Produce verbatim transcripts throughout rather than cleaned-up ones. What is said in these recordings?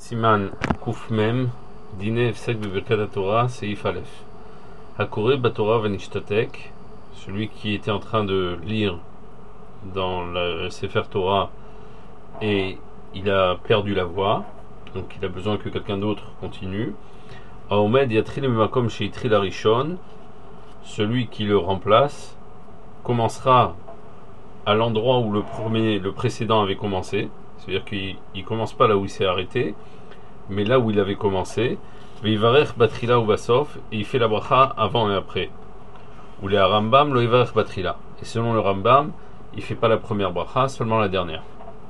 Siman Kuf Mem, Dine Efsek Bebirkat Torah, Seif Aleph. Hakore Batora Venishtatek, celui qui était en train de lire dans le Sefer Torah et il a perdu la voix, donc il a besoin que quelqu'un d'autre continue. Aomed Yatril Makom Sheitril Arishon, celui qui le remplace commencera à l'endroit où le premier, le précédent avait commencé. C'est-à-dire qu'il ne commence pas là où il s'est arrêté, mais là où il avait commencé. Veivarech batrila ou basof, et il fait la bracha avant et après. Ou les Rambam lo ivarech batrila. Et selon le Rambam, il ne fait pas la première bracha, seulement la dernière.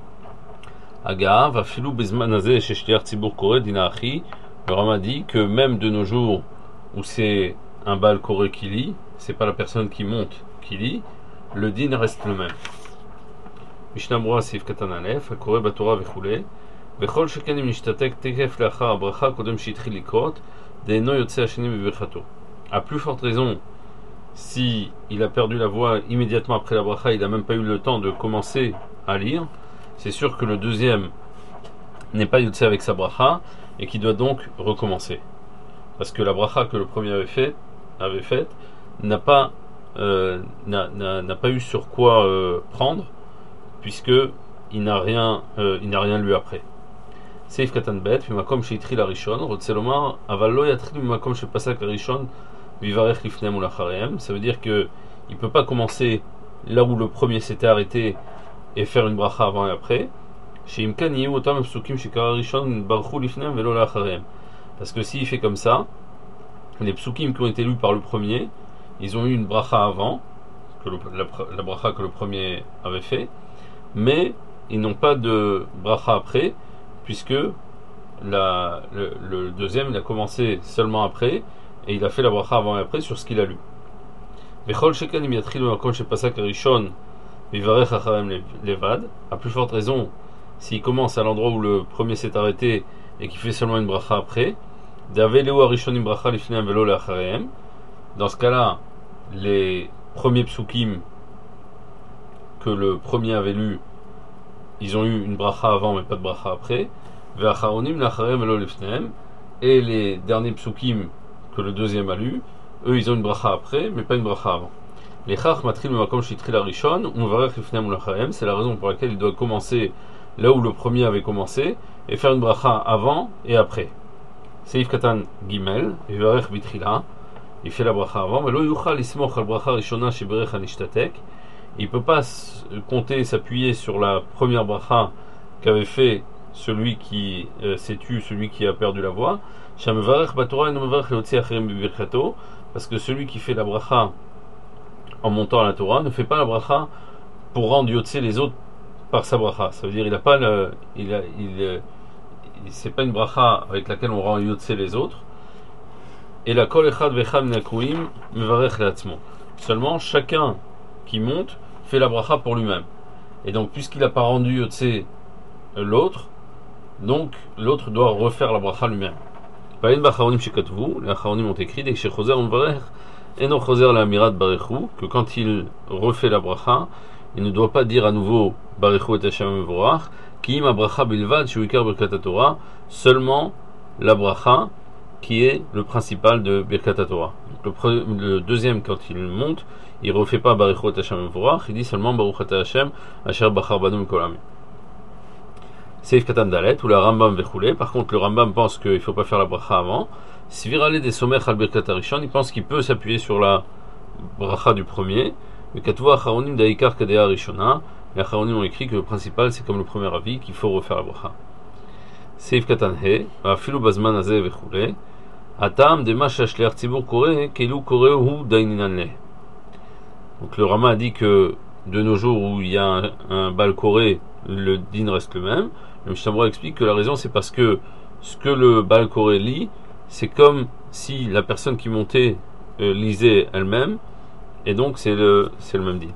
Aga va filou bezmanazé chez shliach tzibur koré dina achi. Le Rambam dit que même de nos jours où c'est un bal koré qui lit, c'est pas la personne qui monte qui lit, le din reste le même. Mishnah Brura Seif Katan Aleph, Hakore Batora Vechule, Vechol Sheken im Nishtatek Tekef Leachar Bracha Kodem Shitchil Likrot, De'eno Yotze Hasheni Bebirchato. À plus forte raison, si il a perdu la voix immédiatement après la bracha, il n'a même pas eu le temps de commencer à lire, c'est sûr que le deuxième n'est pas Yotze avec sa bracha et qui doit donc recommencer. Parce que la bracha que le premier avait fait, avait faite n'a pas, euh, n'a, n'a, n'a pas eu sur quoi euh, prendre, puisque il n'a rien, euh, il n'a rien lu après. Seif katan bet, mimakom sheitri la rishon, rotzelomar, aval lo yatri mimakom shepasak la rishon, vivarech lifnem ou lachareem. Ça veut dire que il peut pas commencer là où le premier s'était arrêté et faire une bracha avant et après. Sheimkan yiu otam psukim shekara rishon barchu lifnem velo lachareem. Parce que s'il fait comme ça, les psukim qui ont été lus par le premier, ils ont eu une bracha avant que le, la, la bracha que le premier avait fait. Mais ils n'ont pas de bracha après, puisque la, le, le deuxième il a commencé seulement après, et il a fait la bracha avant et après sur ce qu'il a lu. À plus forte raison, s'il commence à l'endroit où le premier s'est arrêté et qu'il fait seulement une bracha après, dans ce cas-là, les premiers psukim que le premier avait lu, ils ont eu une bracha avant mais pas de bracha après. Et les derniers psukim que le deuxième a lu, eux ils ont une bracha après mais pas une bracha avant. C'est la raison pour laquelle il doit commencer là où le premier avait commencé et faire une bracha avant et après. Seif katan gimel, il fait la bracha avant, mais lo yuchal ismoch al bracha rishona sheberech anishtatek. Il ne peut pas compter et s'appuyer sur la première bracha qu'avait fait celui qui euh, s'est tu, celui qui a perdu la voix. Parce que celui qui fait la bracha en montant à la Torah ne fait pas la bracha pour rendre yotse les autres par sa bracha. Ça veut dire il a pas le, il a, il, il c'est pas une bracha avec laquelle on rend yotse les autres. Et la kol echad vechad minakuim mevarech leatzmo. Seulement chacun qui monte fait la bracha pour lui-même. Et donc, puisqu'il n'a pas rendu Yotse l'autre, donc l'autre doit refaire la bracha lui-même. Les Acharonim ont écrit que quand il refait la bracha, il ne doit pas dire à nouveau Barechu et Hashem Mevorach, ki im bracha bilvad sheyikar birkat Torah, seulement la bracha qui est le principal de Birkat Torah. Le, pre- le deuxième, quand il monte, il ne refait pas Baruch Ata Hashem Mevorach, il dit seulement Baruch Ata Hashem Asher Bachar Banu Mikolam. Seif Katan Dalet, ou la Rambam Vechule. Par contre, le Rambam pense qu'il ne faut pas faire la bracha avant. Svirale des Somech al Birkat Arishon, il pense qu'il peut s'appuyer sur la bracha du premier. Le Katvu Acharonim Daikar Kadea Rishona. Les Acharonim ont écrit que le principal, c'est comme le premier avis, qu'il faut refaire la bracha. Seif Katan He, Afilu Bazman Azeh Vechule. Atam de Masha Shliach Tzibur Koré, Kelu Koré ou Daininanle. Donc le Rama a dit que de nos jours où il y a un, un bal koré, le din reste le même. Le Mishnah Brura explique que la raison c'est parce que ce que le bal koré lit, c'est comme si la personne qui montait euh, lisait elle-même, et donc c'est le, c'est le même din.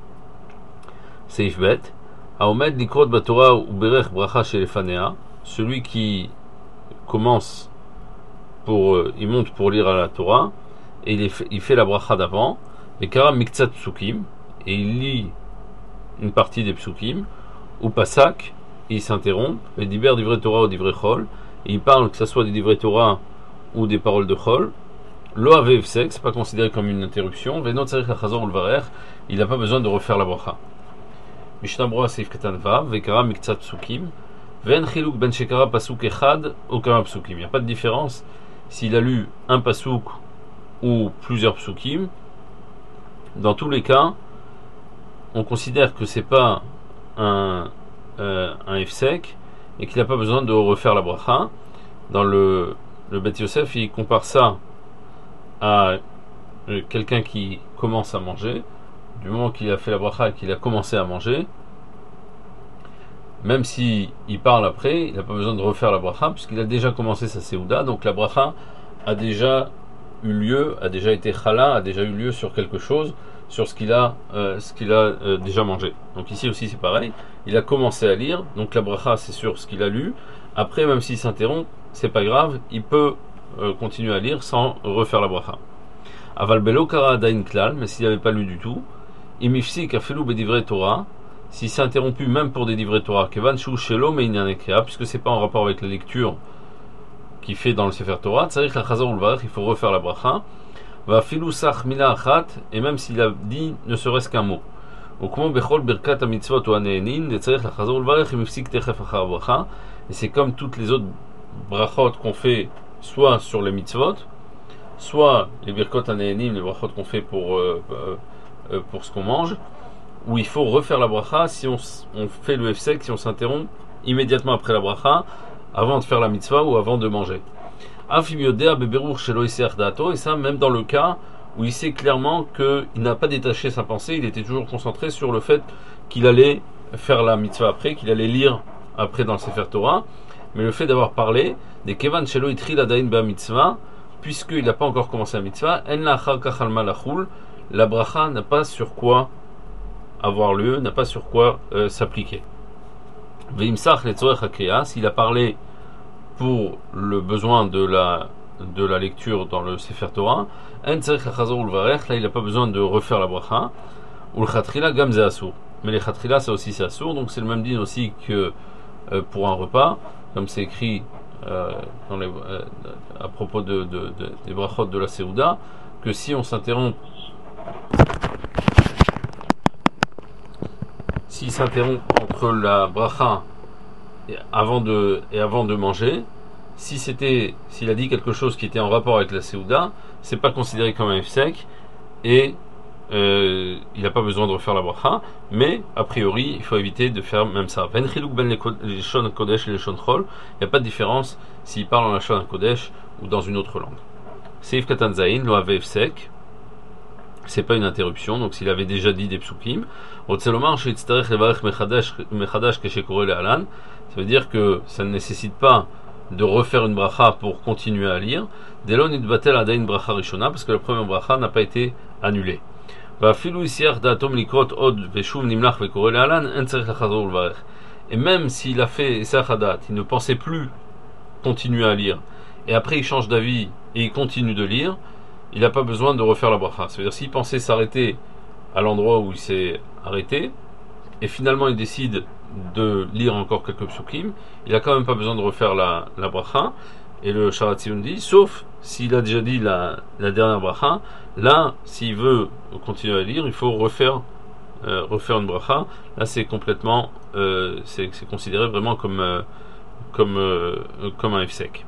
Seif bet, Aomed likrot batora ou berech bracha shelefanea, celui qui commence pour, euh, il monte pour lire à la Torah, et il, est, il fait la bracha d'avant, les karam miktsat psukim, et il lit une partie des psukim, ou pasak, et il s'interrompt, et diber divrei Torah ou divrei Chol, et il parle que ce soit des divrei Torah ou des paroles de Chol, lo avev sek, c'est pas considéré comme une interruption, veno tzarich lachazor ulvarer, il n'a pas besoin de refaire la bracha. Mishnah Brura Seif Katan Vav, vekara miktsat psukim, ven chiluk ben shekara pasuk echad, okama psukim. Il n'y a pas de différence s'il a lu un pasuk ou plusieurs psukim. Dans tous les cas, on considère que c'est pas un, euh, un hefsek et qu'il n'a pas besoin de refaire la bracha. Dans le, le Bet Yosef, il compare ça à quelqu'un qui commence à manger. Du moment qu'il a fait la bracha et qu'il a commencé à manger, même si il parle après, il n'a pas besoin de refaire la bracha puisqu'il a déjà commencé sa seouda, donc la bracha a déjà eu lieu, a déjà été chala, a déjà eu lieu sur quelque chose, sur ce qu'il a, euh, ce qu'il a euh, déjà mangé. Donc ici aussi c'est pareil, il a commencé à lire, donc la bracha c'est sur ce qu'il a lu. Après, même s'il s'interrompt, c'est pas grave, il peut euh, continuer à lire sans refaire la bracha. Aval belo kara adain klal, mais s'il n'avait pas lu du tout, imifsik afelou bedivrei Torah, s'il s'est interrompu même pour des divrei Torah, kevan shu shelo meinyan ekrea, puisque c'est pas en rapport avec la lecture qu'il fait dans le Sefer Torah, tzarich lachazor ulvarech, il faut refaire la bracha, va filou sach mila achat, et même s'il a dit ne serait-ce qu'un mot. Ou comme bechol birkat mitzvot ou aneenin, de tzarich lachazor ulvarech, imifsik techef achar bracha, et c'est comme toutes les autres brachot qu'on fait, soit sur les mitzvot, soit les birkot aneenim, les brachot qu'on fait pour euh, euh, pour ce qu'on mange, où il faut refaire la bracha si on, on fait le hefsek, si on s'interrompt immédiatement après la bracha, avant de faire la mitzvah ou avant de manger. Et ça, même dans le cas où il sait clairement qu'il n'a pas détaché sa pensée, il était toujours concentré sur le fait qu'il allait faire la mitzvah après, qu'il allait lire après dans le Sefer Torah, mais le fait d'avoir parlé des kevan shelo itril adain ba mitzvah, puisqu'il n'a pas encore commencé la mitzvah, en la achar kach alma lachul, la bracha n'a pas sur quoi avoir lieu, n'a pas sur quoi euh, s'appliquer. Veimsach letzorech hakriya, s'il a parlé pour le besoin de la de la lecture dans le Sefer Torah, en tzarich lachazor ulvarech, là il n'a pas besoin de refaire la bracha. Ul chatrila gam ze asur, mais les chatrila ça aussi c'est asur, donc c'est le même din aussi que euh, pour un repas, comme c'est écrit euh, dans les, euh, à propos de, de, de, des brachot de la seouda, que si on s'interrompt s'il s'interrompt entre la bracha et avant de, et avant de manger, si c'était, s'il a dit quelque chose qui était en rapport avec la seouda, c'est pas considéré comme un hefsek et euh, il n'a pas besoin de refaire la bracha, mais a priori il faut éviter de faire même ça. Ben chiluk ben les shon kodesh et les shon chol, il n'y a pas de différence s'il parle en la shon kodesh ou dans une autre langue. Seif katan zayin lo ave hefsek, c'est pas une interruption, donc s'il avait déjà dit des psukim, ça veut dire que ça ne nécessite pas de refaire une bracha pour continuer à lire, parce que la première bracha n'a pas été annulée. Et même s'il a fait Sachadat, il ne pensait plus continuer à lire, et après il change d'avis et il continue de lire, il n'a pas besoin de refaire la bracha. C'est-à-dire s'il pensait s'arrêter à l'endroit où il s'est arrêté, et finalement il décide de lire encore quelques psukim, il n'a quand même pas besoin de refaire la, la bracha. Et le Sharat Tziyun dit, sauf s'il a déjà dit la, la dernière bracha, là, s'il veut continuer à lire, il faut refaire, euh, refaire une bracha. Là, c'est complètement, euh, c'est, c'est considéré vraiment comme, euh, comme, euh, comme un hefsek.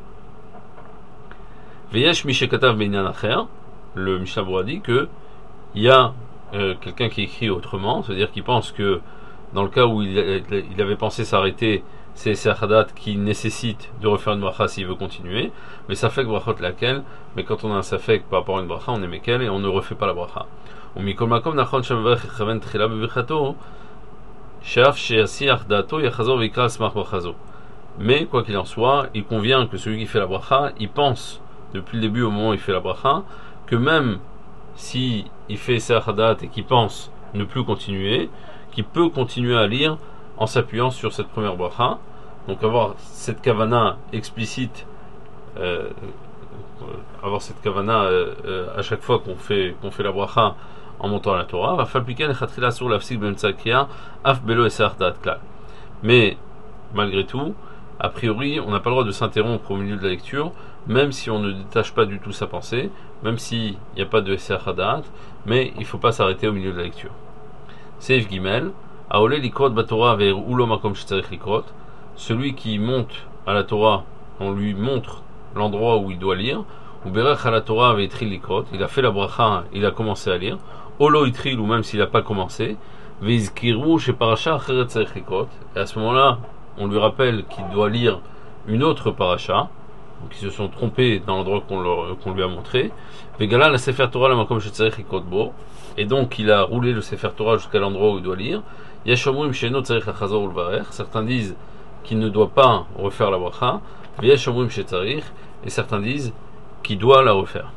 Veyesh mishekatav beinyan acher, le Mishnah Brura dit que il y a euh, quelqu'un qui écrit autrement, c'est-à-dire qu'il pense que dans le cas où il, il avait pensé s'arrêter, c'est Sachadat qui nécessite de refaire une bracha s'il veut continuer, mais Safek brachot laquelle, mais quand on a un Safek par rapport à une bracha, on est mekel et on ne refait pas la bracha. Mikol makom nachon shemavech chaven tchila bevichato, sheaf sheasiach dato yachazor v'ikra smach brachazo. Mais quoi qu'il en soit, il convient que celui qui fait la bracha, il pense depuis le début au moment où il fait la bracha, que même si il fait Sachadat et qu'il pense ne plus continuer, qu'il peut continuer à lire en s'appuyant sur cette première bracha. Donc avoir cette kavana explicite, euh, avoir cette kavana euh, euh, à chaque fois qu'on fait qu'on fait la bracha en montant à la Torah, va s'appliquer les chatrila sur l'afsik b'emtsa kriya af belo et sa'ardat klal. Mais malgré tout, a priori, on n'a pas le droit de s'interrompre au milieu de la lecture, même si on ne détache pas du tout sa pensée, même s'il n'y a pas de Esser Hadat, mais il ne faut pas s'arrêter au milieu de la lecture. Seif Gimel, Aole likrot batora ver ulo makom shetzarich likrot, celui qui monte à la Torah, on lui montre l'endroit où il doit lire, ou berach à la Torah ve itril likrot, il a fait la bracha, il a commencé à lire, olo itril, ou même s'il n'a pas commencé, veizkiru chez paracha acheret tzarich likrot, et à ce moment-là, on lui rappelle qu'il doit lire une autre paracha, donc ils se sont trompés dans l'endroit qu'on, leur, qu'on lui a montré. Vegala la Sefer Torah la makom shetzarich likot bo, et donc il a roulé le Sefer Torah jusqu'à l'endroit où il doit lire. Yesh omrim she'eno tzarich lachazor ulvarech, certains disent qu'il ne doit pas refaire la bracha, veyesh omrim shetzarich, et certains disent qu'il doit la refaire.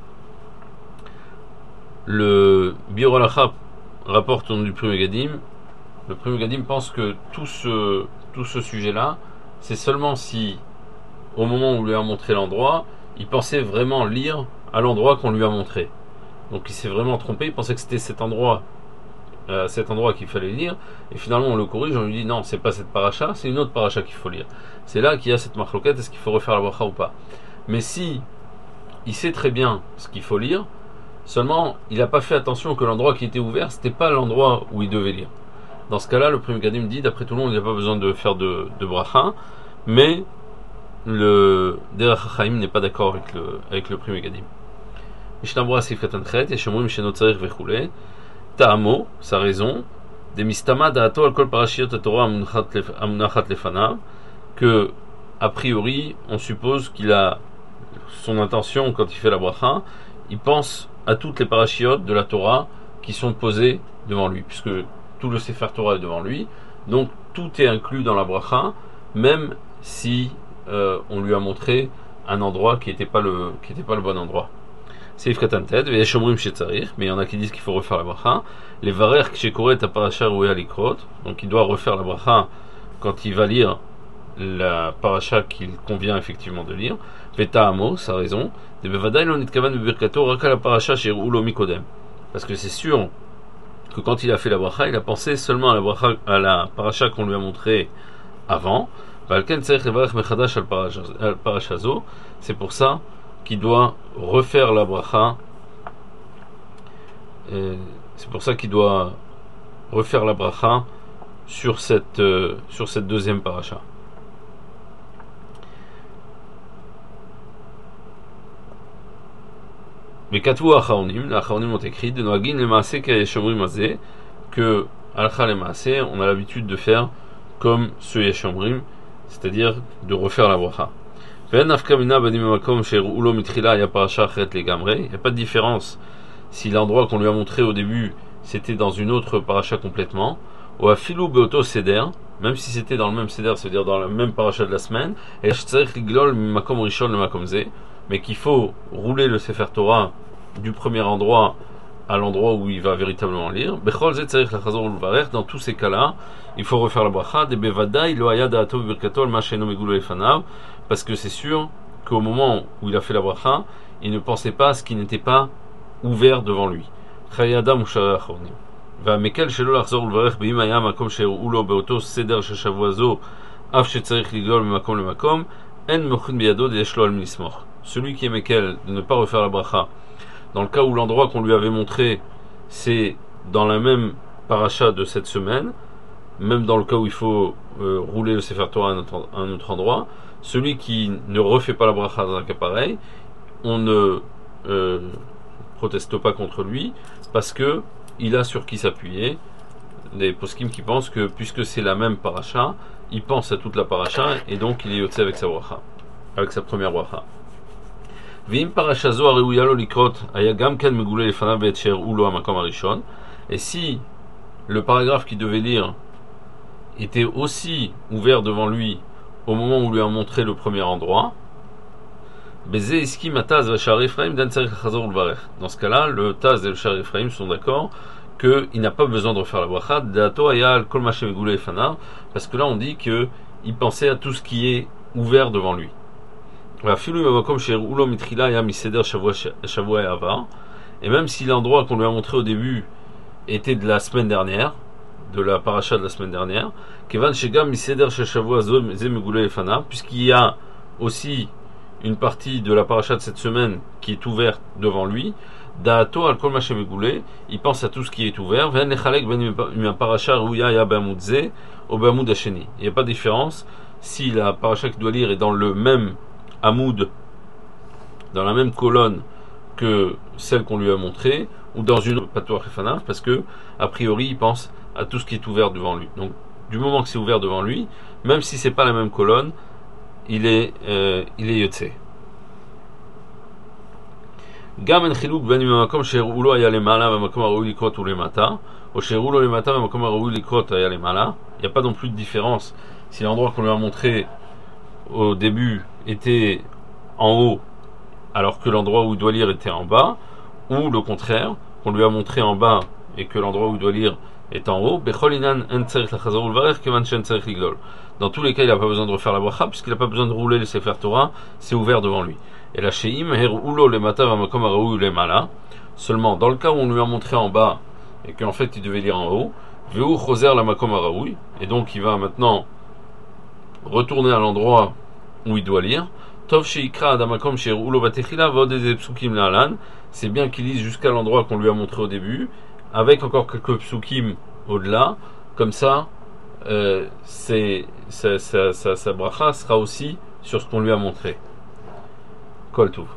Le Biur Halacha rapporte au nom du Pri Megadim, le Pri Megadim pense que tout ce tout ce sujet-là, c'est seulement si, au moment où on lui a montré l'endroit, il pensait vraiment lire à l'endroit qu'on lui a montré. Donc il s'est vraiment trompé, il pensait que c'était cet endroit, euh, cet endroit qu'il fallait lire, et finalement on le corrige, on lui dit non, c'est pas cette paracha, c'est une autre paracha qu'il faut lire. C'est là qu'il y a cette marloquette, est-ce qu'il faut refaire la bracha ou pas. Mais si il sait très bien ce qu'il faut lire, seulement il n'a pas fait attention que l'endroit qui était ouvert, c'était pas l'endroit où il devait lire. Dans ce cas-là, le Pri Megadim dit, d'après tout le monde, il n'y a pas besoin de faire de, de bracha, mais le Derech HaChaim n'est pas d'accord avec le, avec le Pri Megadim. Mishnah Sifkat Anchet, Yeshomrim Sheno Tzarich Vechule, Ta'amo, sa raison, de Mistama Da'ato al Kol Parashiot HaTorah Amunachat Lefanav, que, a priori, on suppose qu'il a son intention quand il fait la bracha, il pense à toutes les parashiotes de la Torah qui sont posées devant lui, puisque tout le Sefer Torah est devant lui, donc tout est inclus dans la bracha, même si euh, on lui a montré un endroit qui n'était pas le qui n'était pas le bon endroit. Seif Katan Ted, ve'yesh omrim shetzarich, mais il y en a qui disent qu'il faut refaire la bracha. Les varer kshekoret a parasha roué alikrot, donc il doit refaire la bracha quand il va lire la paracha qu'il convient effectivement de lire. Veta'amo, sa raison, de bevadaï lo nitkavan bebirkato raka la paracha sheru lo mikodem, parce que c'est sûr que quand il a fait la bracha, il a pensé seulement à la bracha, à la paracha qu'on lui a montré avant. C'est pour ça qu'il doit refaire la bracha. C'est pour ça qu'il doit refaire la bracha sur cette euh, sur cette deuxième paracha. Mais Katou Achaonim, les Achaonim ont écrit de Noagin le Maaseh Kayeshomrim Azeh, que Alcha le Maaseh, on a l'habitude de faire comme ce Yeshomrim, c'est-à-dire de refaire la bracha. Il n'y a pas de différence si l'endroit qu'on lui a montré au début c'était dans une autre paracha complètement, ou à filou beoto seder, même si c'était dans le même seder, c'est-à-dire dans la même paracha de la semaine, et mais qu'il faut rouler le Sefer Torah du premier endroit à l'endroit où il va véritablement lire. Dans tous ces cas-là, il faut refaire la bracha, parce que c'est sûr qu'au moment où il a fait la bracha, il ne pensait pas à ce qui n'était pas ouvert devant lui. Celui qui est mekel de ne pas refaire la bracha, dans le cas où l'endroit qu'on lui avait montré c'est dans la même paracha de cette semaine, même dans le cas où il faut euh, rouler le Sefer Torah à un autre, à un autre endroit, celui qui ne refait pas la bracha dans un cas pareil, on ne euh, proteste pas contre lui parce que il a sur qui s'appuyer. Les poskim qui pensent que puisque c'est la même paracha, il pense à toute la paracha et donc il est yotzé avec sa bracha, avec sa première bracha. Et si le paragraphe qu'il devait lire était aussi ouvert devant lui au moment où on lui a montré le premier endroit, dans ce cas-là, le Taz et le Shar Ephraim sont d'accord qu'il n'a pas besoin de refaire la bracha, parce que là on dit qu'il pensait à tout ce qui est ouvert devant lui. Et même si l'endroit qu'on lui a montré au début était de la semaine dernière, de la paracha de la semaine dernière, Kevan Shegam Miseder Sheshavua Zemegule Efana, puisqu'il y a aussi une partie de la paracha de cette semaine qui est ouverte devant lui, Da'ato al kol ma shemegule, il pense à tout ce qui est ouvert, Ve'en lechalek ben une paracha rouya ya b'amud ze ou b'amud hasheni. Il n'y a pas de différence si la paracha qu'il doit lire est dans le même amoud, dans la même colonne que celle qu'on lui a montrée, ou dans une patoar efanav, parce que a priori il pense à tout ce qui est ouvert devant lui. Donc du moment que c'est ouvert devant lui, même si c'est pas la même colonne, il est euh, il est yotze. גם אין חילוק בין אם המקום שהראו לו היה למעלה והמקום הראוי לקרות הוא למטה, או שהראו לו למטה והמקום הראוי לקרות היה למעלה. Il n'y a pas non plus de différence si l'endroit qu'on lui a montré au début était en haut alors que l'endroit où il doit lire était en bas, ou le contraire, qu'on lui a montré en bas et que l'endroit où il doit lire est en haut. Dans tous les cas, il n'a pas besoin de refaire la bracha puisqu'il n'a pas besoin de rouler le Sefer Torah, c'est ouvert devant lui. Et la sheim herulo le mata vamakom araou le mala. Seulement dans le cas où on lui a montré en bas et qu'en fait il devait lire en haut, veu choser la makom araou, et donc il va maintenant retourner à l'endroit où il doit lire. Tov sheikra adamakom sherulo batechila vod des psukim laalan. C'est bien qu'il lise jusqu'à l'endroit qu'on lui a montré au début, avec encore quelques psukim au-delà. Comme ça, euh, c'est sa, sa, sa, sa bracha sera aussi sur ce qu'on lui a montré. Kol Tov.